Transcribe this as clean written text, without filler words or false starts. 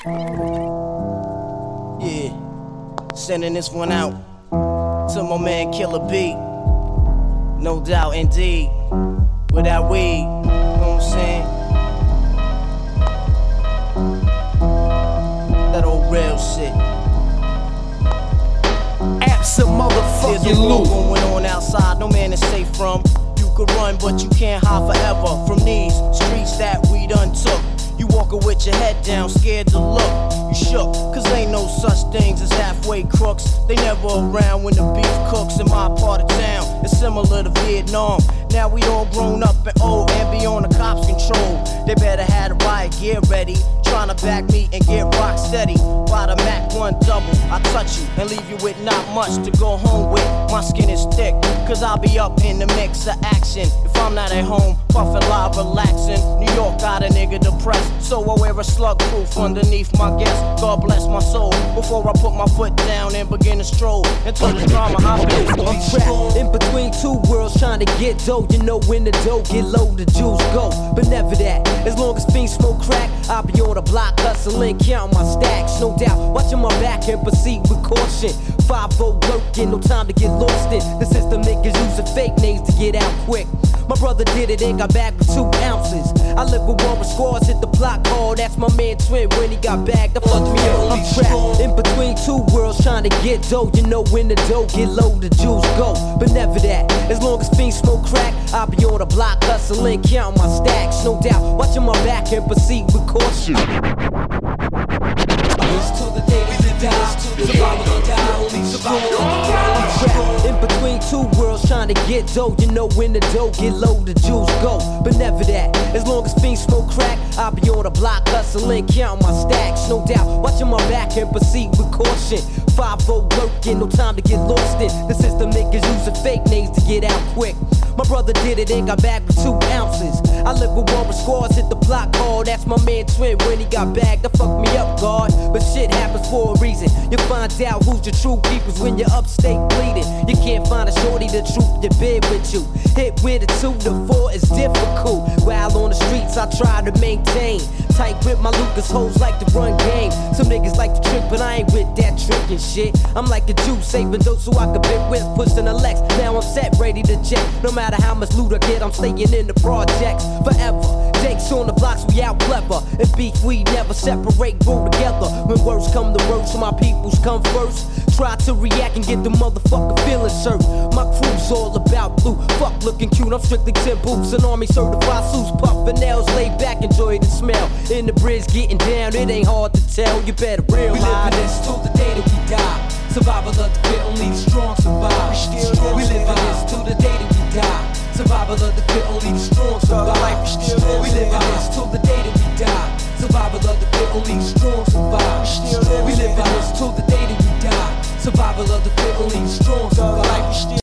Yeah, sending this one out to my man Killer B. No doubt, indeed. Without weed, you know what I'm saying? That old real shit. Motherfucking There's a war loop going on outside, no man is safe from. You could run, but you can't hide forever from these streets that we done took. You walking with your head down, scared to look. You shook, cause ain't no such things as halfway crooks. They never around when the beef cooks in my part of town. It's similar to Vietnam. Now we all grown up and old and beyond the cops' control. They better have the riot gear ready, trying to back me and get rock steady. By the Mac 1 double, I touch you and leave you with not much to go home with. My skin is thick, cause I'll be up in the mix of action. If I'm not at home, puffin' live, relaxing. New York got a nigga depressed, so I wear a slug proof underneath my guest. God bless my soul, before I put my foot down and begin to stroll into the drama I built. I'm trapped in between two worlds trying to get dough. You know when the dough get low, the juice go. But never that, as long as fiends smoke crack, I'll be on the block hustling, counting my stacks. No doubt, watching my back and proceed with caution. 5-0 working, no time to get lost in. The system niggas using fake names to get out quick. My brother did it and got back with 2 ounces. I live with one with squads, hit the block hard. That's my man Twin when he got back. The fuck me up. I'm trapped in between two worlds trying to get dough. You know when the dough get low, the juice go. But never that. As long as fiends smoke crack, I'll be on the block hustling, counting my stacks. No doubt, watching my back and proceed with caution. Till the day that we die, survival or die, only survival. Trapped in between two worlds trying to get dough. You know when the dough get low, the juice go. But never that. As long as fiends smoke crack, I'll be on the block hustling, counting my stacks. No doubt, watching my back and proceed with caution. 5-0 working, no time to get lost in. The system niggas using fake names to get out quick. My brother did it and got back with 2 ounces. I live with one with squads, hit the block hard. That's my man Twin when he got back. That fucked me up, God. But shit happens for a reason. You find out who's your true peoples when you're upstate bleeding. You can't find a shorty to troop your bed with you. Hit with a 2 to 4 is difficult. While on the streets I try to maintain tight grip, my Lucas hoes like to run game. Some niggas like to trick, but I ain't with that trickin' shit. I'm like a Jew, saving those so I could bit with, pushing a Lex. Now I'm set, ready to check. No matter how much loot I get, I'm staying in the projects forever. Jakes on the blocks, we out clever. And beef, we never separate, grow together. When words come to words, so my peoples come first. Try to react and get the motherfucker feelings hurt. My crew's all about blue, fuck looking cute. I'm strictly 10 boots, an army certified suits, puffin' nails, laid back, enjoy the smell. In the bridge, getting down, it ain't hard to tell. You better realize. We live in this till the day that we die. Survival of the fit, only the strong survive. We live in this till the day that we die. Survival of the fit, only the strong survive. We live in this till the day that we die. Survival of the fit, only the strong survive. We live in this till the day that we die. Survival of the fit, only the